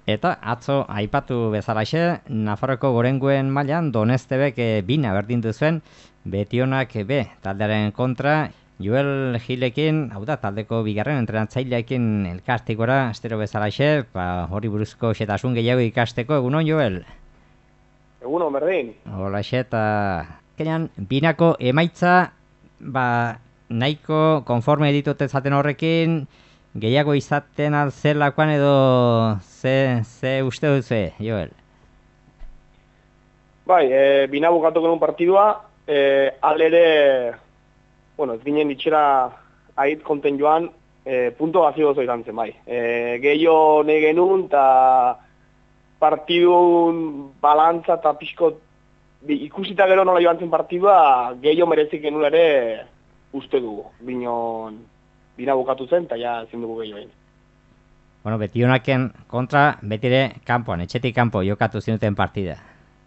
Eta atzo aipatu bezalaxe, Nafarroko gorenguen mailan Donestebek bina berdindu zuen, Betionak B taldearen kontra, Joel Gilekin, hau da, taldeko bigarren entrenatzaileekin elkartikora, astero bezalaxe, hori buruzko xetasun gehiago ikasteko, egunon Joel? Egunon, berdin. Holaxe, eta binako emaitza, nahiko konforme ditute zaten horrekin, gehiago izaten alzelakoan edo ze uste duzu, Joel? Bai, bina bukatu genuen partidua, alere, ez ginen itxera ait konten joan, punto gazio gozo izan zen, bai. Gehiago nahi genuen, eta partidun balantza eta pixko ikusita gero nola joan zen partidua, gehiago merezik genuen ere uste dugu. Bina bukatu zen, eta ja ezin dugu gehiago egin. Bueno, Betionaken kontra betire kanpoan, etxetik kanpo jokatu zinuten partida.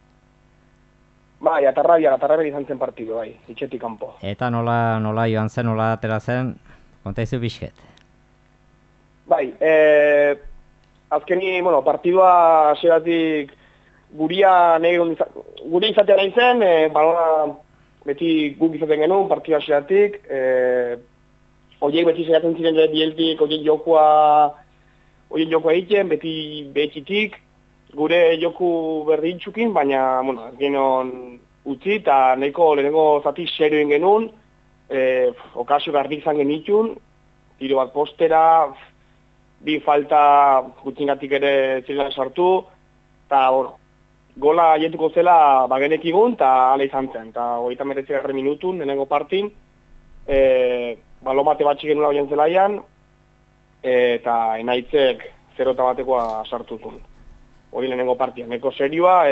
Bai, atarrabia izan zen partidu, bai, etxetik kanpo. Eta nola joan zen, nola atera zen, konta izu bizket? Bai, azkeni, partidua hasieratik guria izatea nahi zen, balona beti guk izaten genuen, partidua hasieratik, horiek beti saiatzen ziren bieltik, horiek jokoa egiten, beti behetxitik, gure joku berdintxukin, baina, ez genon utzi, eta nahiko lehenengo zati serioen genuen, okazio garrik izan genitun, tiro bat postera, bi falta gutxingatik ere ziren sartu, eta, gola aietuko zela bagenekigun, eta ala izan zen, eta 39 minutun, lehenengo partin, balomate batxik genula hoien zelaian, eta enaitzek 0-batekoa sartutun. Hori lehenengo partia, neko serioa,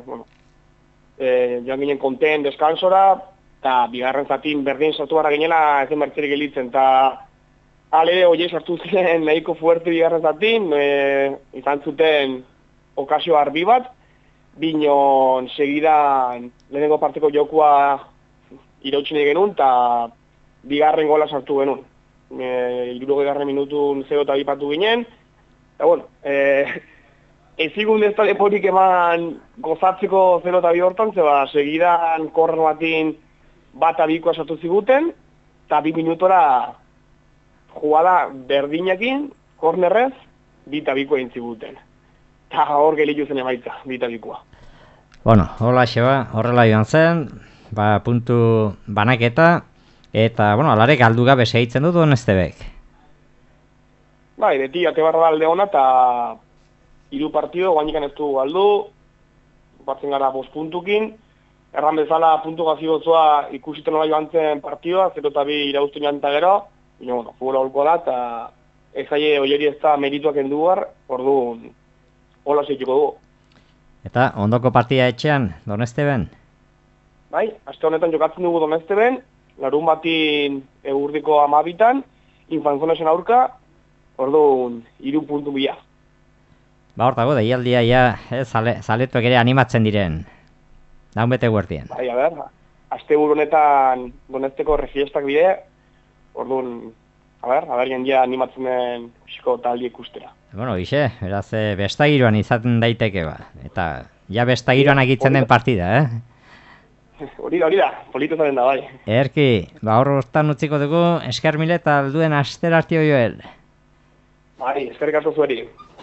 joan ginen konten deskansora, eta bigarren zatin berdin sartu gara ginela ezen bertzerik elitzen, eta ale horiek sartu ziren nahiko fuerte bigarren zatin, izan zuten okazio arbi bat, binon segidan lehenengo parteko jokua irautsi nahi genuen, eta bigarren gola sartu genuen. 60 minutun 0-2 patu ginen, eta ezigun ez da leporik eman gozatzeko 0-2 hortan, zeba segidan korren batin bat abikoa sartu ziguten, eta 2 minutora jugada berdinakin, kornerrez, 2 abikoa egin ziguten. Eta hor gelitu zen emaitza, 2 abikoa. Hola xeba, horrela joan zen, puntu banaketa, eta, alare galdu gabe segitzen dut Donestebek. Bai, beti ate barra da alde hona, eta 3 partido, guainikan ez du galdu, batzen gara 5 puntukin, erran bezala puntu gazio gozoa ikusiten nola joan zen partidua, 0-2 irauztu joan eta gero, futbola holko da, eta ez aie oieri ez da merituak endu behar, orduan, hola zeituko dugu. Eta, ondoko partida etxean, Donesteben? Bai, aste honetan jokatzen dugu Donesteben, larun batin egurdiko 12an, Infanzonezen aurka, orduan, 3 puntu bila. Hortago, deialdia zaletuak ere animatzen diren, daun bete guertien. Bai, aste buru honetan Donesteko refiestak bide, orduan, jendia animatzen den pixko taldi ikustera. Ixe, beraz, bestagiroan izaten daiteke ba, eta ja bestagiroan egitzen den partida, Hori da, polito zaren da, bai. Erki, horretan utziko dugu, esker mile eta alduen aster artio Joel. Bai, eskerrik asko zueri.